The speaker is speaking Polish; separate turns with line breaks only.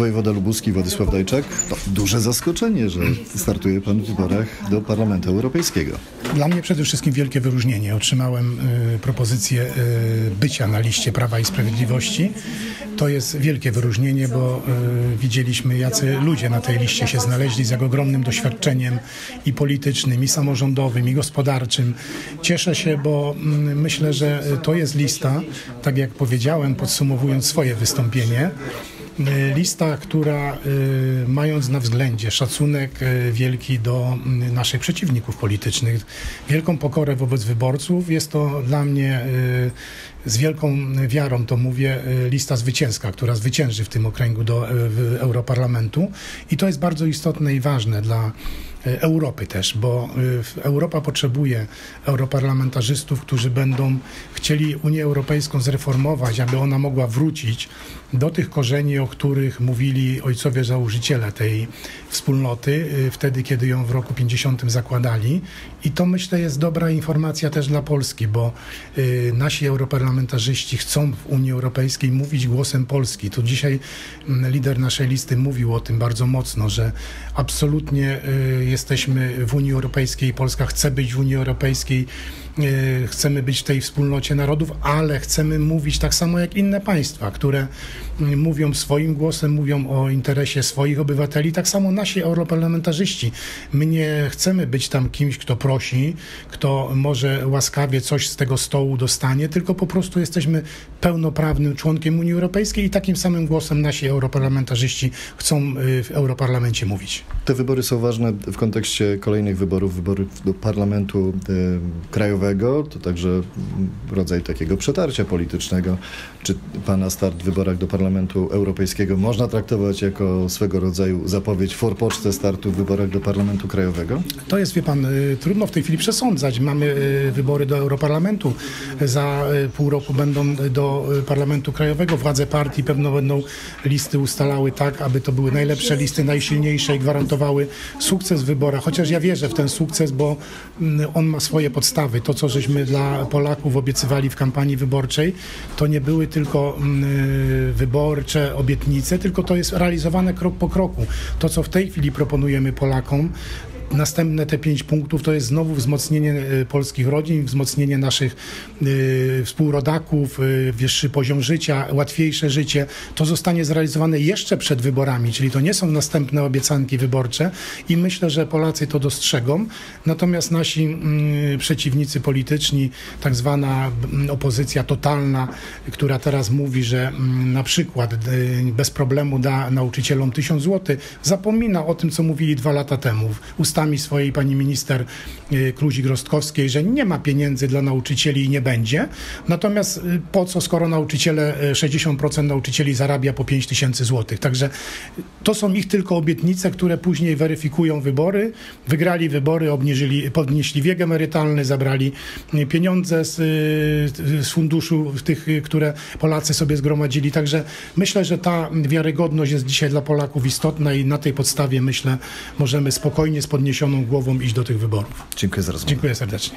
Wojewoda lubuski Władysław Dajczak. To duże zaskoczenie, że startuje pan w wyborach do Parlamentu Europejskiego.
Dla mnie przede wszystkim wielkie wyróżnienie. Otrzymałem propozycję bycia na liście Prawa i Sprawiedliwości. To jest wielkie wyróżnienie, bo widzieliśmy, jacy ludzie na tej liście się znaleźli z jak ogromnym doświadczeniem i politycznym, i samorządowym, i gospodarczym. Cieszę się, bo myślę, że to jest lista, tak jak powiedziałem, podsumowując swoje wystąpienie, lista, która mając na względzie szacunek wielki do naszych przeciwników politycznych, wielką pokorę wobec wyborców, jest to dla mnie z wielką wiarą, to mówię, lista zwycięska, która zwycięży w tym okręgu do Europarlamentu i to jest bardzo istotne i ważne dla Europy też, bo Europa potrzebuje europarlamentarzystów, którzy będą chcieli Unię Europejską zreformować, aby ona mogła wrócić do tych korzeni, o których mówili ojcowie założyciele tej wspólnoty, wtedy, kiedy ją w roku 50 zakładali. I to, myślę, jest dobra informacja też dla Polski, bo nasi europarlamentarzyści chcą w Unii Europejskiej mówić głosem Polski. Tu dzisiaj lider naszej listy mówił o tym bardzo mocno, że absolutnie jesteśmy w Unii Europejskiej, Polska chce być w Unii Europejskiej, chcemy być w tej wspólnocie narodów, ale chcemy mówić tak samo jak inne państwa, które mówią swoim głosem, mówią o interesie swoich obywateli, tak samo nasi europarlamentarzyści. My nie chcemy być tam kimś, kto prosi, kto może łaskawie coś z tego stołu dostanie, tylko po prostu jesteśmy pełnoprawnym członkiem Unii Europejskiej i takim samym głosem nasi europarlamentarzyści chcą w Europarlamencie mówić.
Te wybory są ważne w kontekście kolejnych wyborów do Parlamentu Krajowego. To także rodzaj takiego przetarcia politycznego. Czy pana start w wyborach do Parlamentu Europejskiego można traktować jako swego rodzaju zapowiedź, forpocztę startu w wyborach do Parlamentu Krajowego?
To jest, wie pan, trudno w tej chwili przesądzać. Mamy wybory do Europarlamentu. Za pół roku będą do Parlamentu Krajowego. Władze partii pewno będą listy ustalały tak, aby to były najlepsze listy, najsilniejsze i gwarantowały sukces w wyborach. Chociaż ja wierzę w ten sukces, bo on ma swoje podstawy. To, co żeśmy dla Polaków obiecywali w kampanii wyborczej, to nie były tylko wyborcze obietnice, tylko to jest realizowane krok po kroku. To, co w tej chwili proponujemy Polakom, następne te 5 punktów to jest znowu wzmocnienie polskich rodzin, wzmocnienie naszych współrodaków, wyższy poziom życia, łatwiejsze życie. To zostanie zrealizowane jeszcze przed wyborami, czyli to nie są następne obiecanki wyborcze i myślę, że Polacy to dostrzegą. Natomiast nasi przeciwnicy polityczni, tak zwana opozycja totalna, która teraz mówi, że na przykład bez problemu da nauczycielom 1000 zł, zapomina o tym, co mówili 2 lata temu. Ustami swojej pani minister Kluzik-Rostkowskiej, że nie ma pieniędzy dla nauczycieli i nie będzie. Natomiast po co, skoro nauczyciele, 60% nauczycieli zarabia po 5000 zł. Także to są ich tylko obietnice, które później weryfikują wybory. Wygrali wybory, podnieśli wiek emerytalny, zabrali pieniądze z funduszu tych, które Polacy sobie zgromadzili. Także myślę, że ta wiarygodność jest dzisiaj dla Polaków istotna i na tej podstawie, myślę, możemy spokojnie z podniesioną głową iść do tych wyborów.
Dziękuję za rozmowę.
Dziękuję serdecznie.